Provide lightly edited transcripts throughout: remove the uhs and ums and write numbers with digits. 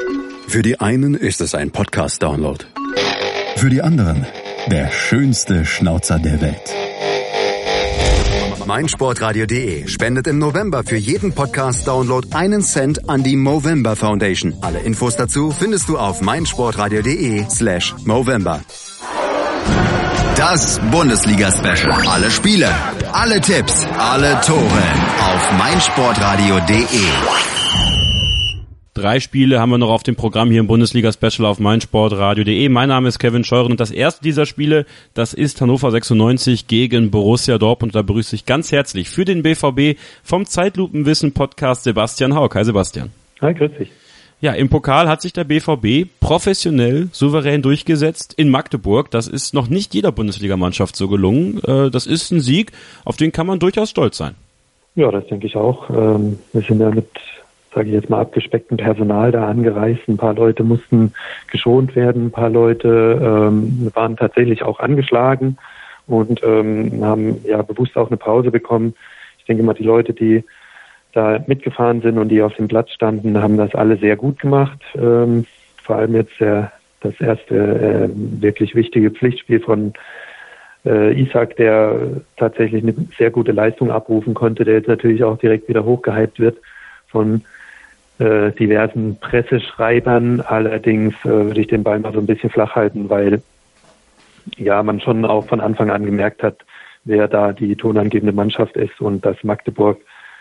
Für die einen ist es ein Podcast-Download. Für die anderen der schönste Schnauzer der Welt. meinsportradio.de spendet im November für jeden Podcast-Download 1 Cent an die Movember Foundation. Alle Infos dazu findest du auf meinsportradio.de/Movember. Das Bundesliga-Special. Alle Spiele, alle Tipps, alle Tore auf meinsportradio.de. 3 Spiele haben wir noch auf dem Programm hier im Bundesliga-Special auf meinsportradio.de. Mein Name ist Kevin Scheuren und das erste dieser Spiele, das ist Hannover 96 gegen Borussia Dortmund. Da begrüße ich ganz herzlich für den BVB vom Zeitlupenwissen-Podcast Sebastian Haug. Hi Sebastian. Hi, grüß dich. Ja, im Pokal hat sich der BVB professionell, souverän durchgesetzt in Magdeburg. Das ist noch nicht jeder Bundesligamannschaft so gelungen. Das ist ein Sieg, auf den kann man durchaus stolz sein. Ja, das denke ich auch. Wir sind ja mit, sage ich jetzt mal, abgespecktem Personal da angereist. Ein paar Leute mussten geschont werden, ein paar Leute waren tatsächlich auch angeschlagen und haben ja bewusst auch eine Pause bekommen. Ich denke mal, die Leute, die da mitgefahren sind und die auf dem Platz standen, haben das alle sehr gut gemacht. Vor allem jetzt das erste wirklich wichtige Pflichtspiel von Isak, der tatsächlich eine sehr gute Leistung abrufen konnte, der jetzt natürlich auch direkt wieder hochgehypt wird von diversen Presseschreibern. Allerdings würde ich den Ball mal so ein bisschen flach halten, weil ja man schon auch von Anfang an gemerkt hat, wer da die tonangebende Mannschaft ist und dass Magdeburg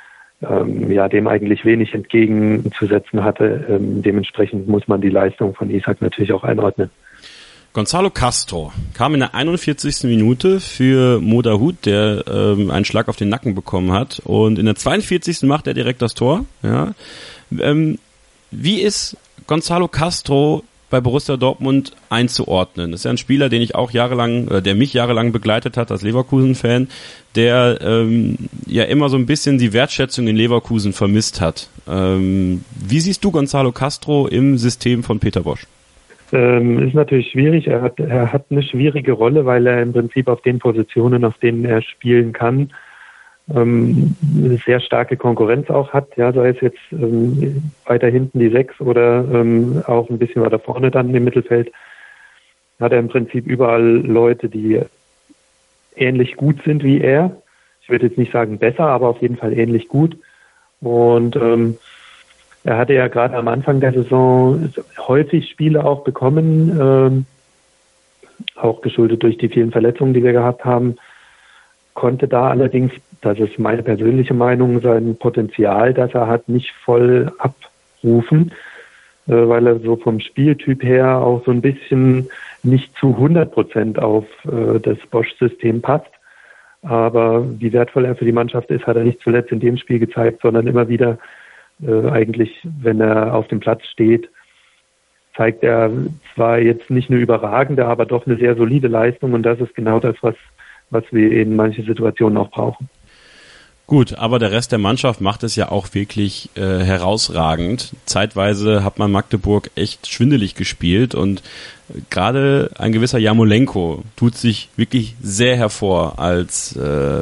dem eigentlich wenig entgegenzusetzen hatte. Dementsprechend muss man die Leistung von Isak natürlich auch einordnen. Gonzalo Castro kam in der 41. Minute für Modahut, der einen Schlag auf den Nacken bekommen hat, und in der 42. macht er direkt das Tor. Ja. Wie ist Gonzalo Castro bei Borussia Dortmund einzuordnen? Das ist ja ein Spieler, der mich jahrelang begleitet hat als Leverkusen-Fan, der ja immer so ein bisschen die Wertschätzung in Leverkusen vermisst hat. Wie siehst du Gonzalo Castro im System von Peter Bosz? Ist natürlich schwierig. Er hat eine schwierige Rolle, weil er im Prinzip auf den Positionen, auf denen er spielen kann, eine sehr starke Konkurrenz auch hat, ja, sei es jetzt weiter hinten die 6 oder auch ein bisschen weiter vorne dann im Mittelfeld, hat er im Prinzip überall Leute, die ähnlich gut sind wie er. Ich würde jetzt nicht sagen besser, aber auf jeden Fall ähnlich gut. Und er hatte ja gerade am Anfang der Saison häufig Spiele auch bekommen, auch geschuldet durch die vielen Verletzungen, die wir gehabt haben, konnte da allerdings, das ist meine persönliche Meinung, sein Potenzial, das er hat, nicht voll abrufen, weil er so vom Spieltyp her auch so ein bisschen nicht zu 100% auf das Bosz-System passt. Aber wie wertvoll er für die Mannschaft ist, hat er nicht zuletzt in dem Spiel gezeigt, sondern immer wieder eigentlich, wenn er auf dem Platz steht, zeigt er zwar jetzt nicht eine überragende, aber doch eine sehr solide Leistung, und das ist genau das, was wir in manchen Situationen auch brauchen. Gut, aber der Rest der Mannschaft macht es ja auch wirklich herausragend. Zeitweise hat man Magdeburg echt schwindelig gespielt und gerade ein gewisser Jarmolenko tut sich wirklich sehr hervor als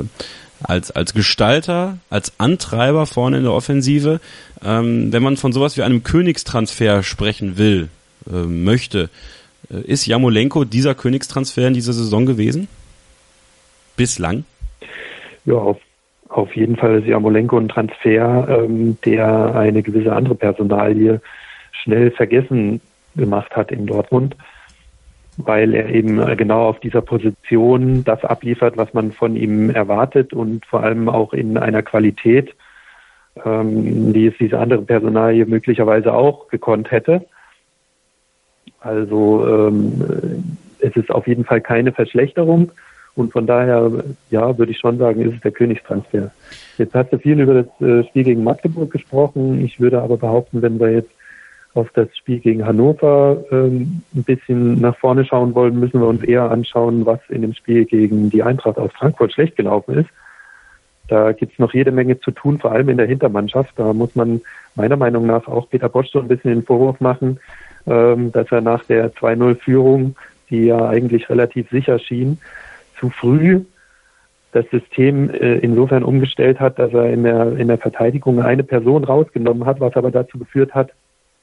Gestalter, als Antreiber vorne in der Offensive. Wenn man von sowas wie einem Königstransfer sprechen möchte, ist Jarmolenko dieser Königstransfer in dieser Saison gewesen? Bislang? Ja, auf jeden Fall ist Jarmolenko ein Transfer, der eine gewisse andere Personalie schnell vergessen gemacht hat in Dortmund, weil er eben genau auf dieser Position das abliefert, was man von ihm erwartet, und vor allem auch in einer Qualität, die es diese andere Personalie möglicherweise auch gekonnt hätte. Also es ist auf jeden Fall keine Verschlechterung. Und von daher, ja, würde ich schon sagen, ist es der Königstransfer. Jetzt hast du viel über das Spiel gegen Magdeburg gesprochen. Ich würde aber behaupten, wenn wir jetzt auf das Spiel gegen Hannover ein bisschen nach vorne schauen wollen, müssen wir uns eher anschauen, was in dem Spiel gegen die Eintracht aus Frankfurt schlecht gelaufen ist. Da gibt es noch jede Menge zu tun, vor allem in der Hintermannschaft. Da muss man meiner Meinung nach auch Peter Bosz so ein bisschen den Vorwurf machen, dass er nach der 2-0-Führung, die ja eigentlich relativ sicher schien, zu früh das System insofern umgestellt hat, dass er in der Verteidigung eine Person rausgenommen hat, was aber dazu geführt hat,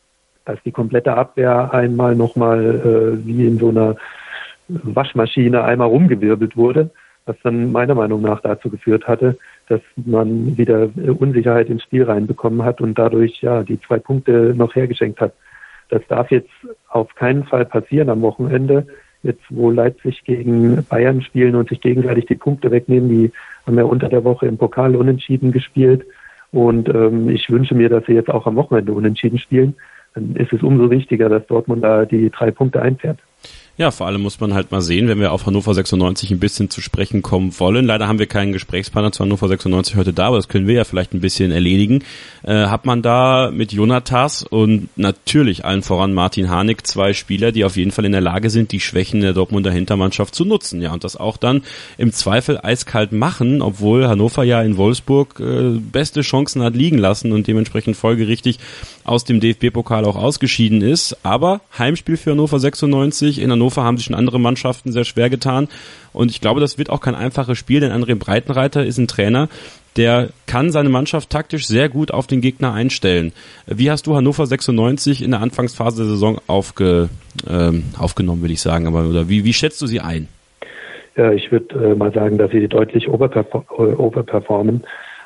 dass die komplette Abwehr einmal nochmal wie in so einer Waschmaschine einmal rumgewirbelt wurde, was dann meiner Meinung nach dazu geführt hatte, dass man wieder Unsicherheit ins Spiel reinbekommen hat und dadurch ja die 2 Punkte noch hergeschenkt hat. Das darf jetzt auf keinen Fall passieren am Wochenende. Jetzt, wo Leipzig gegen Bayern spielen und sich gegenseitig die Punkte wegnehmen, die haben ja unter der Woche im Pokal unentschieden gespielt. Und ich wünsche mir, dass sie jetzt auch am Wochenende unentschieden spielen. Dann ist es umso wichtiger, dass Dortmund da die 3 Punkte einfährt. Ja, vor allem muss man halt mal sehen, wenn wir auf Hannover 96 ein bisschen zu sprechen kommen wollen. Leider haben wir keinen Gesprächspartner zu Hannover 96 heute da, aber das können wir ja vielleicht ein bisschen erledigen. Hat man da mit Jonatas und natürlich allen voran Martin Harnik 2 Spieler, die auf jeden Fall in der Lage sind, die Schwächen der Dortmunder Hintermannschaft zu nutzen. Ja, und das auch dann im Zweifel eiskalt machen, obwohl Hannover ja in Wolfsburg beste Chancen hat liegen lassen und dementsprechend folgerichtig aus dem DFB-Pokal auch ausgeschieden ist. Aber Heimspiel für Hannover 96. In Hannover haben sich schon andere Mannschaften sehr schwer getan. Und ich glaube, das wird auch kein einfaches Spiel, denn André Breitenreiter ist ein Trainer, der kann seine Mannschaft taktisch sehr gut auf den Gegner einstellen. Wie hast du Hannover 96 in der Anfangsphase der Saison aufgenommen, will ich sagen, oder wie schätzt du sie ein? Ja, ich würde mal sagen, dass sie deutlich overperformen.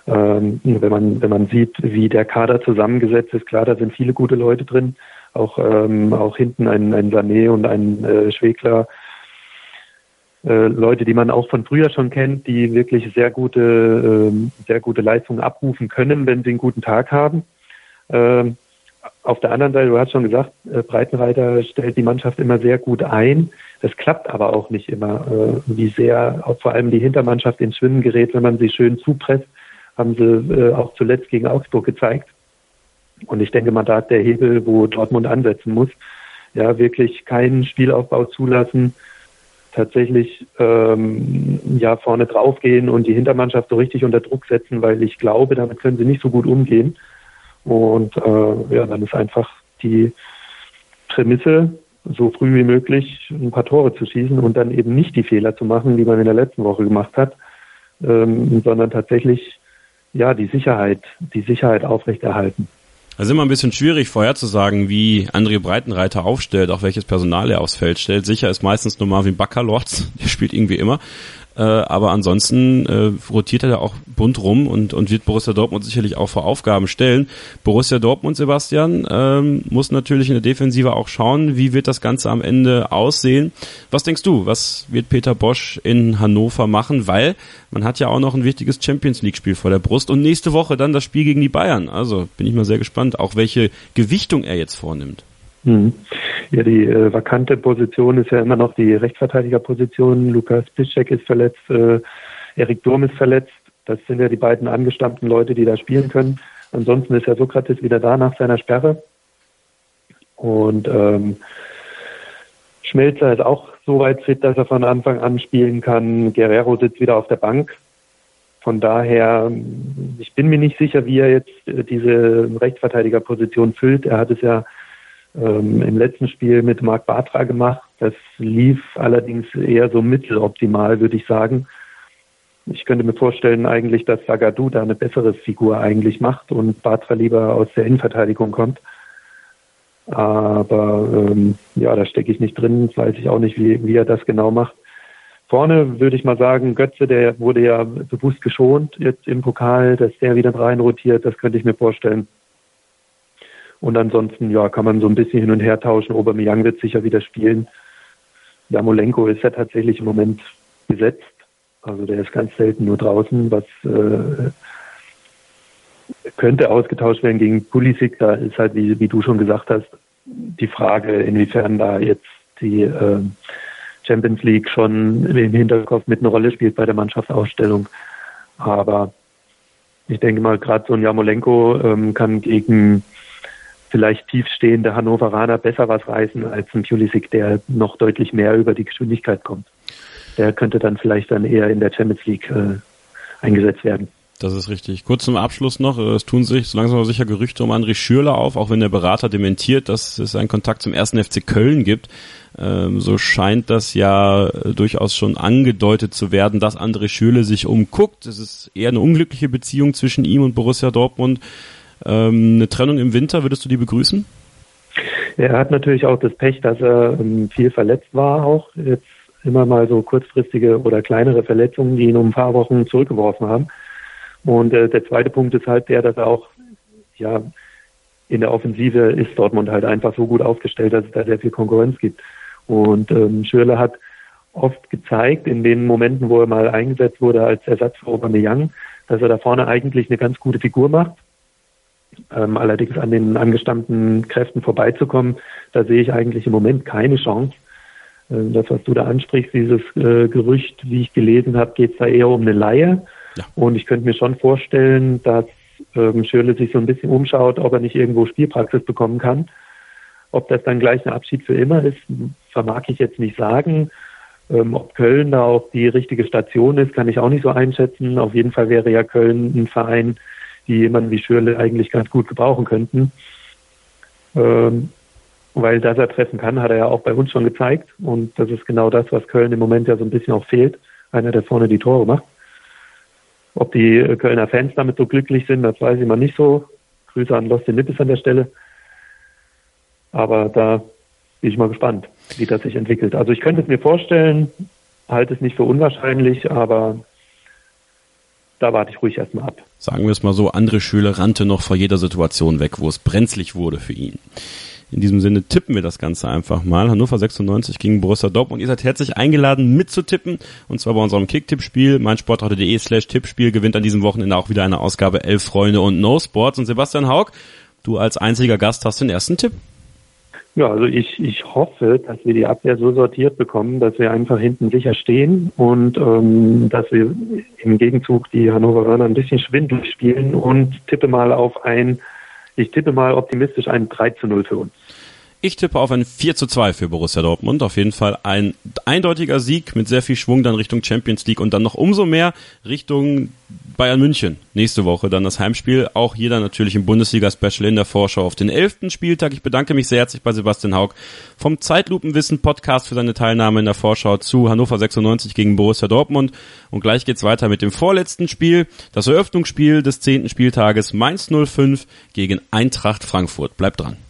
Wenn man sieht, wie der Kader zusammengesetzt ist, klar, da sind viele gute Leute drin, auch hinten ein Sané und ein Schwegler, Leute, die man auch von früher schon kennt, die wirklich sehr gute Leistungen abrufen können, wenn sie einen guten Tag haben. Auf der anderen Seite, du hast schon gesagt, Breitenreiter stellt die Mannschaft immer sehr gut ein. Das klappt aber auch nicht immer. Wie sehr auch vor allem die Hintermannschaft ins Schwimmen gerät, wenn man sie schön zupresst, haben sie auch zuletzt gegen Augsburg gezeigt. Und ich denke mal, da hat der Hebel, wo Dortmund ansetzen muss, ja, wirklich keinen Spielaufbau zulassen, tatsächlich vorne draufgehen und die Hintermannschaft so richtig unter Druck setzen, weil ich glaube, damit können sie nicht so gut umgehen. Und dann ist einfach die Prämisse, so früh wie möglich ein paar Tore zu schießen und dann eben nicht die Fehler zu machen, die man in der letzten Woche gemacht hat, sondern tatsächlich die Sicherheit aufrechterhalten. Es ist immer ein bisschen schwierig vorherzusagen, wie André Breitenreiter aufstellt, auch welches Personal er aufs Feld stellt. Sicher ist meistens nur Marvin Baccalords, der spielt irgendwie immer. Aber ansonsten rotiert er da auch bunt rum und wird Borussia Dortmund sicherlich auch vor Aufgaben stellen. Borussia Dortmund, Sebastian, muss natürlich in der Defensive auch schauen, wie wird das Ganze am Ende aussehen. Was denkst du, was wird Peter Bosz in Hannover machen? Weil man hat ja auch noch ein wichtiges Champions-League-Spiel vor der Brust und nächste Woche dann das Spiel gegen die Bayern. Also bin ich mal sehr gespannt, auch welche Gewichtung er jetzt vornimmt. Ja, die vakante Position ist ja immer noch die Rechtsverteidigerposition. Lukas Piszczek ist verletzt, Erik Durm ist verletzt. Das sind ja die beiden angestammten Leute, die da spielen können. Ansonsten ist ja Sokrates wieder da nach seiner Sperre. Und Schmelzer ist auch so weit fit, dass er von Anfang an spielen kann. Guerrero sitzt wieder auf der Bank. Von daher, ich bin mir nicht sicher, wie er jetzt diese Rechtsverteidigerposition füllt. Er hat es ja im letzten Spiel mit Marc Bartra gemacht. Das lief allerdings eher so mitteloptimal, würde ich sagen. Ich könnte mir vorstellen eigentlich, dass Zagadou da eine bessere Figur eigentlich macht und Bartra lieber aus der Innenverteidigung kommt. Aber da stecke ich nicht drin, weiß ich auch nicht, wie er das genau macht. Vorne würde ich mal sagen, Götze, der wurde ja bewusst geschont jetzt im Pokal, dass der wieder reinrotiert, das könnte ich mir vorstellen. Und ansonsten, kann man so ein bisschen hin und her tauschen. Aubameyang wird sicher wieder spielen. Yarmolenko ist ja tatsächlich im Moment besetzt. Also der ist ganz selten nur draußen, was könnte ausgetauscht werden gegen Pulisic. Da ist halt, wie du schon gesagt hast, die Frage, inwiefern da jetzt die Champions League schon im Hinterkopf mit einer Rolle spielt bei der Mannschaftsausstellung. Aber ich denke mal, gerade so ein Yarmolenko kann gegen vielleicht tiefstehende Hannoveraner besser was reißen als ein Pulisic, der noch deutlich mehr über die Geschwindigkeit kommt. Der könnte dann vielleicht eher in der Champions League eingesetzt werden. Das ist richtig. Kurz zum Abschluss noch, es tun sich so langsam aber sicher Gerüchte um André Schürrle auf, auch wenn der Berater dementiert, dass es einen Kontakt zum 1. FC Köln gibt. So scheint das ja durchaus schon angedeutet zu werden, dass André Schürrle sich umguckt. Es ist eher eine unglückliche Beziehung zwischen ihm und Borussia Dortmund. Eine Trennung im Winter, würdest du die begrüßen? Er hat natürlich auch das Pech, dass er viel verletzt war auch. Jetzt immer mal so kurzfristige oder kleinere Verletzungen, die ihn um ein paar Wochen zurückgeworfen haben. Und der zweite Punkt ist halt der, dass er auch, ja, in der Offensive ist Dortmund halt einfach so gut aufgestellt, dass es da sehr viel Konkurrenz gibt. Und Schürrle hat oft gezeigt, in den Momenten, wo er mal eingesetzt wurde als Ersatz für Aubameyang, dass er da vorne eigentlich eine ganz gute Figur macht. Allerdings an den angestammten Kräften vorbeizukommen, da sehe ich eigentlich im Moment keine Chance. Das, was du da ansprichst, dieses Gerücht, wie ich gelesen habe, geht es da eher um eine Leihe. Ja. Und ich könnte mir schon vorstellen, dass Schürrle sich so ein bisschen umschaut, ob er nicht irgendwo Spielpraxis bekommen kann. Ob das dann gleich ein Abschied für immer ist, vermag ich jetzt nicht sagen. Ob Köln da auch die richtige Station ist, kann ich auch nicht so einschätzen. Auf jeden Fall wäre ja Köln ein Verein, die jemanden wie Schürrle eigentlich ganz gut gebrauchen könnten. Weil dass er treffen kann, hat er ja auch bei uns schon gezeigt. Und das ist genau das, was Köln im Moment ja so ein bisschen auch fehlt. Einer, der vorne die Tore macht. Ob die Kölner Fans damit so glücklich sind, das weiß ich mal nicht so. Grüße an Lost in Nippes an der Stelle. Aber da bin ich mal gespannt, wie das sich entwickelt. Also ich könnte es mir vorstellen, halte es nicht für unwahrscheinlich, aber da warte ich ruhig erstmal ab. Sagen wir es mal so, André Schürrle rannte noch vor jeder Situation weg, wo es brenzlig wurde für ihn. In diesem Sinne tippen wir das Ganze einfach mal. Hannover 96 gegen Borussia Dortmund. Ihr seid herzlich eingeladen mitzutippen. Und zwar bei unserem Kick-Tipp-Spiel. meinsportradio.de/Tippspiel gewinnt an diesem Wochenende auch wieder eine Ausgabe 11 Freunde und No Sports. Und Sebastian Haug, du als einziger Gast hast den ersten Tipp. Ja, also ich hoffe, dass wir die Abwehr so sortiert bekommen, dass wir einfach hinten sicher stehen und dass wir im Gegenzug die Hannoveraner ein bisschen schwindelig spielen und tippe mal optimistisch ein 3:0 für uns. Ich tippe auf ein 4:2 für Borussia Dortmund. Auf jeden Fall ein eindeutiger Sieg mit sehr viel Schwung dann Richtung Champions League und dann noch umso mehr Richtung Bayern München. Nächste Woche dann das Heimspiel. Auch hier dann natürlich im Bundesliga-Special in der Vorschau auf den 11. Spieltag. Ich bedanke mich sehr herzlich bei Sebastian Haug vom Zeitlupenwissen-Podcast für seine Teilnahme in der Vorschau zu Hannover 96 gegen Borussia Dortmund. Und gleich geht's weiter mit dem vorletzten Spiel. Das Eröffnungsspiel des 10. Spieltages Mainz 05 gegen Eintracht Frankfurt. Bleibt dran.